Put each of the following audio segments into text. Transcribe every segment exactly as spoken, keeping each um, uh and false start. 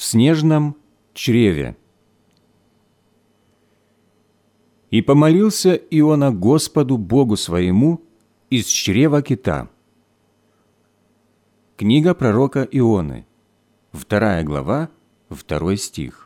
в снежном чреве. И помолился Иона Господу Богу своему из чрева кита. Книга пророка Ионы, вторая глава, второй стих.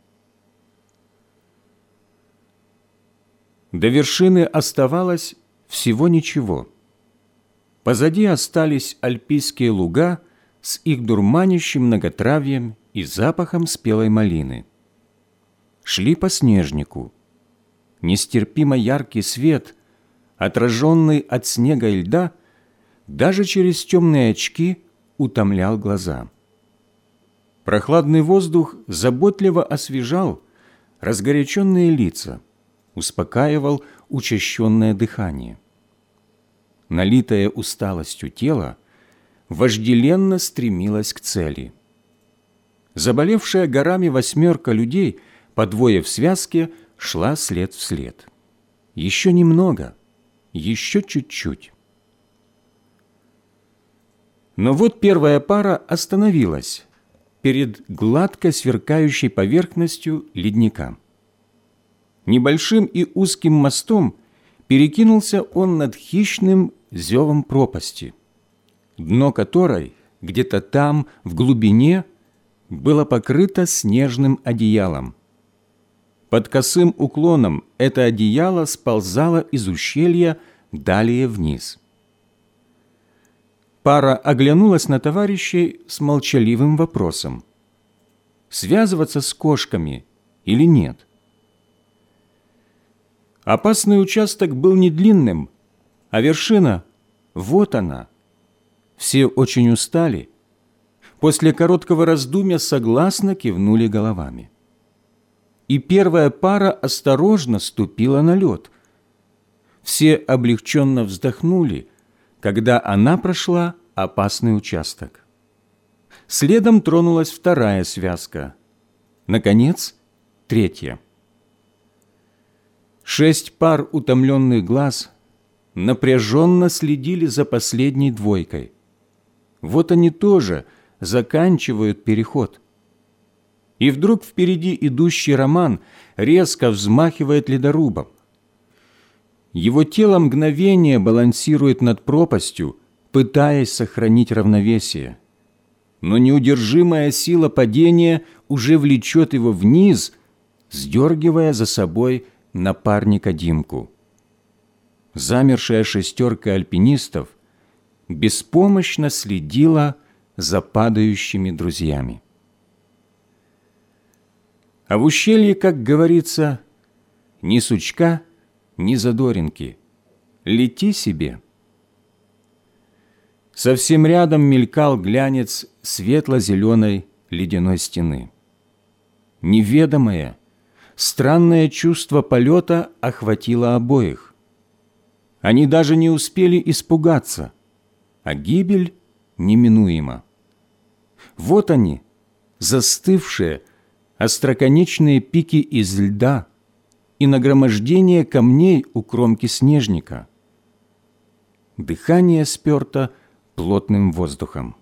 До вершины оставалось всего ничего. Позади остались альпийские луга с их дурманящим многотравьем и запахом спелой малины. Шли по снежнику. Нестерпимо яркий свет, отраженный от снега и льда, даже через темные очки утомлял глаза. Прохладный воздух заботливо освежал разгоряченные лица, успокаивал учащенное дыхание. Налитое усталостью тело вожделенно стремилось к цели. Заболевшая горами восьмерка людей, по двое в связке, шла след в след. Еще немного, еще чуть-чуть. Но вот первая пара остановилась перед гладко сверкающей поверхностью ледника. Небольшим и узким мостом перекинулся он над хищным зевом пропасти, дно которой где-то там, в глубине, было покрыто снежным одеялом. Под косым уклоном это одеяло сползало из ущелья далее вниз. Пара оглянулась на товарищей с молчаливым вопросом: связываться с кошками или нет? Опасный участок был не длинным, а вершина – вот она. Все очень устали. После короткого раздумья согласно кивнули головами. И первая пара осторожно ступила на лед. Все облегченно вздохнули, когда она прошла опасный участок. Следом тронулась вторая связка. Наконец, третья. Шесть пар утомленных глаз напряженно следили за последней двойкой. Вот они тоже заканчивают переход. И вдруг впереди идущий Роман резко взмахивает ледорубом. Его тело мгновение балансирует над пропастью, пытаясь сохранить равновесие. Но неудержимая сила падения уже влечет его вниз, сдергивая за собой напарника Димку. Замершая шестерка альпинистов беспомощно следила за падающими друзьями. А в ущелье, как говорится, ни сучка, ни задоринки. Лети себе. Совсем рядом мелькал глянец светло-зеленой ледяной стены. Неведомое, странное чувство полета охватило обоих. Они даже не успели испугаться, а гибель неминуема. Вот они, застывшие, остроконечные пики из льда и нагромождение камней у кромки снежника. Дыхание сперто плотным воздухом.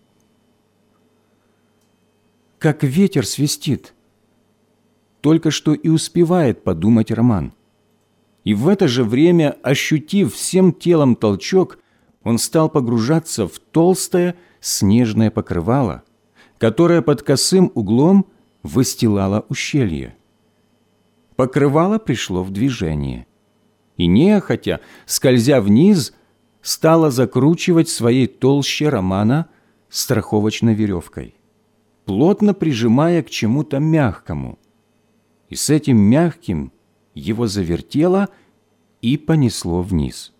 Как ветер свистит, только что и успевает подумать Роман. И в это же время, ощутив всем телом толчок, он стал погружаться в толстое снежное покрывало, которое под косым углом выстилало ущелье. Покрывало пришло в движение, и нехотя, скользя вниз, стало закручивать своей толще Романа страховочной веревкой, плотно прижимая к чему-то мягкому. И с этим мягким его завертело и понесло вниз.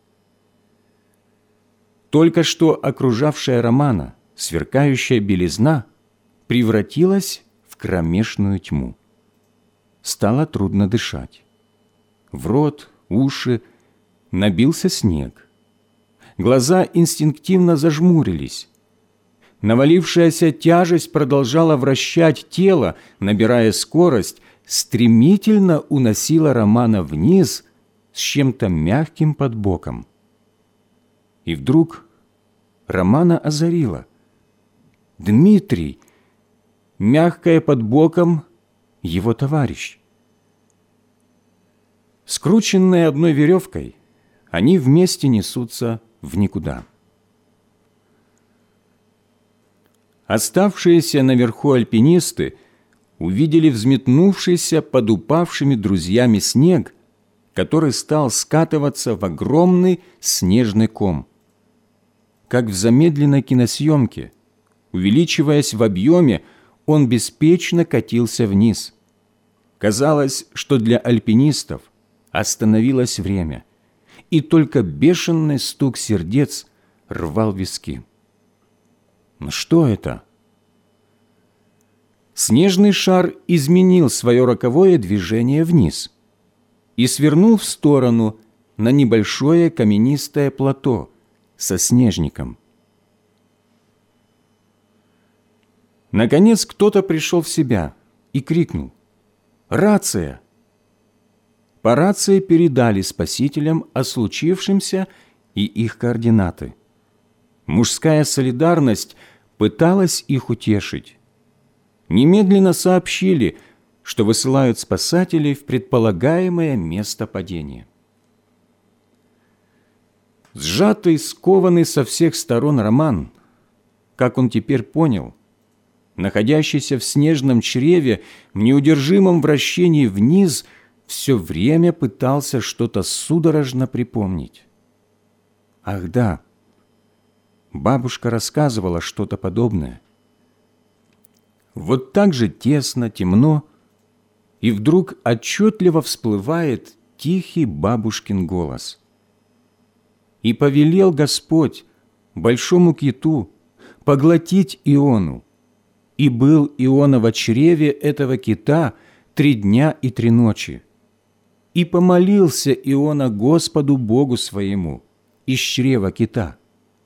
Только что окружавшая Романа сверкающая белизна превратилась в кромешную тьму. Стало трудно дышать. В рот, уши набился снег. Глаза инстинктивно зажмурились. Навалившаяся тяжесть продолжала вращать тело, набирая скорость, стремительно уносила Романа вниз с чем-то мягким под боком. И вдруг Романа озарило. «Дмитрий, мягкое под боком его товарищ. Скрученные одной веревкой, они вместе несутся в никуда. Оставшиеся наверху альпинисты увидели взметнувшийся под упавшими друзьями снег, который стал скатываться в огромный снежный ком. Как в замедленной киносъемке, увеличиваясь в объеме, он беспечно катился вниз. Казалось, что для альпинистов остановилось время, и только бешеный стук сердец рвал виски. Но что это? Снежный шар изменил свое роковое движение вниз и свернул в сторону на небольшое каменистое плато со снежником. Наконец кто-то пришел в себя и крикнул: «Рация!» По рации передали спасителям о случившемся и их координаты. Мужская солидарность пыталась их утешить. Немедленно сообщили, что высылают спасателей в предполагаемое место падения. Сжатый, скованный со всех сторон Роман, как он теперь понял, находящийся в снежном чреве, в неудержимом вращении вниз, все время пытался что-то судорожно припомнить. Ах да, бабушка рассказывала что-то подобное. Вот так же тесно, темно, и вдруг отчетливо всплывает тихий бабушкин голос. «И повелел Господь большому киту поглотить Иону, и был Иона во чреве этого кита три дня и три ночи. И помолился Иона Господу Богу своему из чрева кита».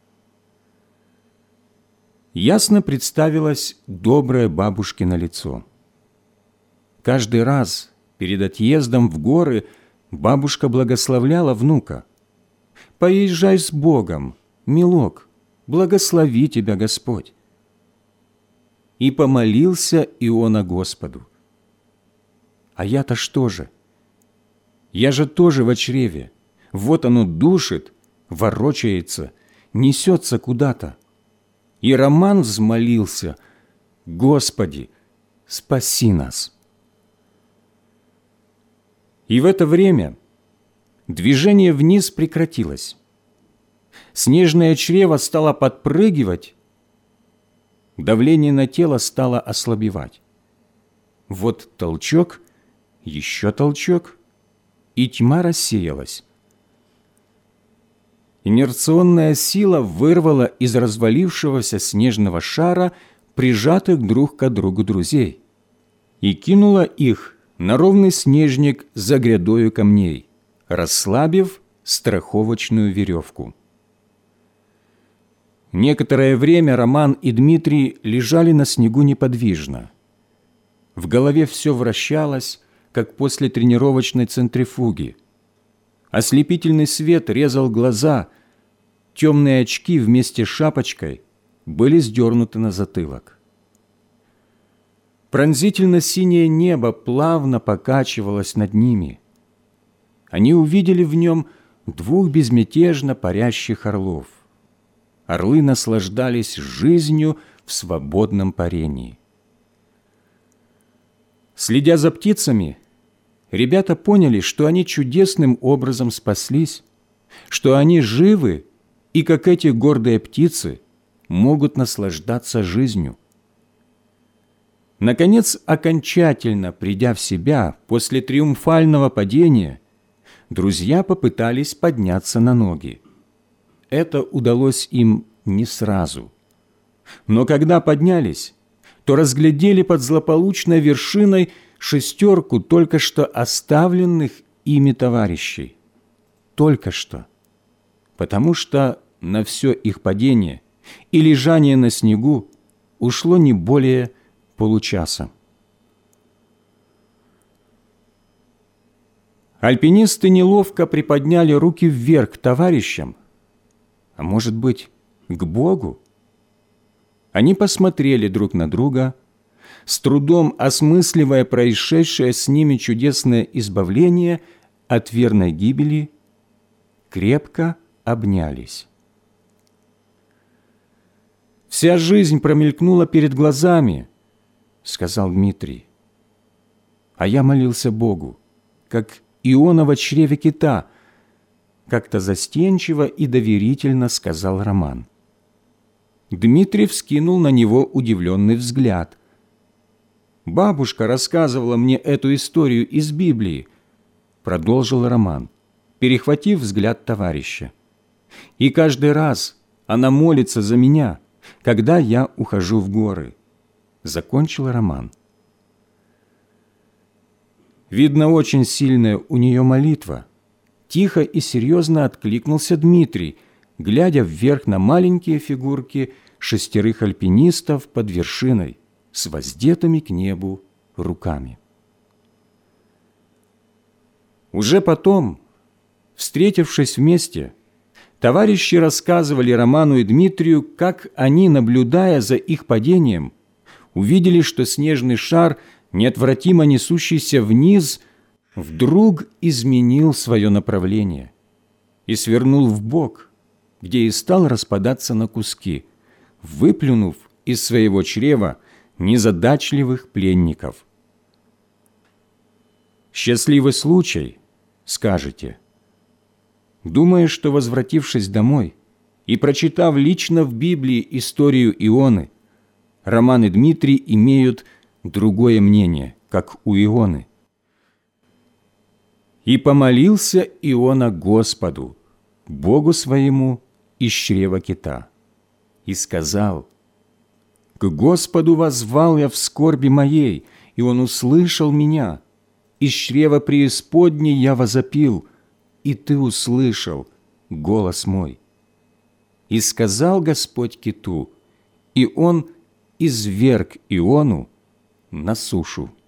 Ясно представилось доброе бабушкино лицо. Каждый раз перед отъездом в горы бабушка благословляла внука: «Поезжай с Богом, милок, благослови тебя Господь». И помолился Иона Господу. А я-то что же? Я же тоже во чреве. Вот оно душит, ворочается, несется куда-то. И Роман взмолился: «Господи, спаси нас!» И в это время движение вниз прекратилось. Снежное чрево стало подпрыгивать, давление на тело стало ослабевать. Вот толчок, еще толчок, и тьма рассеялась. Инерционная сила вырвала из развалившегося снежного шара прижатых друг к другу друзей и кинула их на ровный снежник за грядою камней, расслабив страховочную веревку. Некоторое время Роман и Дмитрий лежали на снегу неподвижно. В голове все вращалось, как после тренировочной центрифуги. Ослепительный свет резал глаза, темные очки вместе с шапочкой были сдернуты на затылок. Пронзительно-синее небо плавно покачивалось над ними. Они увидели в нем двух безмятежно парящих орлов. Орлы наслаждались жизнью в свободном парении. Следя за птицами, ребята поняли, что они чудесным образом спаслись, что они живы и, как эти гордые птицы, могут наслаждаться жизнью. Наконец, окончательно придя в себя после триумфального падения, друзья попытались подняться на ноги. Это удалось им не сразу. Но когда поднялись, то разглядели под злополучной вершиной шестерку только что оставленных ими товарищей. Только что. Потому что на все их падение и лежание на снегу ушло не более получаса. Альпинисты неловко приподняли руки вверх к товарищам, а может быть, к Богу. Они посмотрели друг на друга, с трудом осмысливая происшедшее с ними чудесное избавление от верной гибели, крепко обнялись. «Вся жизнь промелькнула перед глазами», — сказал Дмитрий. «А я молился Богу, как Иона во чреве кита», — как-то застенчиво и доверительно сказал Роман. Дмитрий вскинул на него удивленный взгляд. «Бабушка рассказывала мне эту историю из Библии», — продолжил Роман, перехватив взгляд товарища. «И каждый раз она молится за меня, когда я ухожу в горы», — закончил Роман. «Видно, очень сильная у нее молитва», — тихо и серьезно откликнулся Дмитрий, глядя вверх на маленькие фигурки шестерых альпинистов под вершиной с воздетыми к небу руками. Уже потом, встретившись вместе, товарищи рассказывали Роману и Дмитрию, как они, наблюдая за их падением, увидели, что снежный шар, неотвратимо несущийся вниз, вдруг изменил свое направление и свернул вбок, где и стал распадаться на куски, выплюнув из своего чрева незадачливых пленников. «Счастливый случай», — скажете. Думаю, что, возвратившись домой и прочитав лично в Библии историю Ионы, Роман и Дмитрий имеют другое мнение, как у Ионы. «И помолился Иона Господу, Богу своему, из чрева кита, и сказал: „К Господу воззвал я в скорби моей, и Он услышал меня. Из чрева преисподней я возопил, и Ты услышал голос мой. И сказал Господь киту, и он изверг Иону на сушу».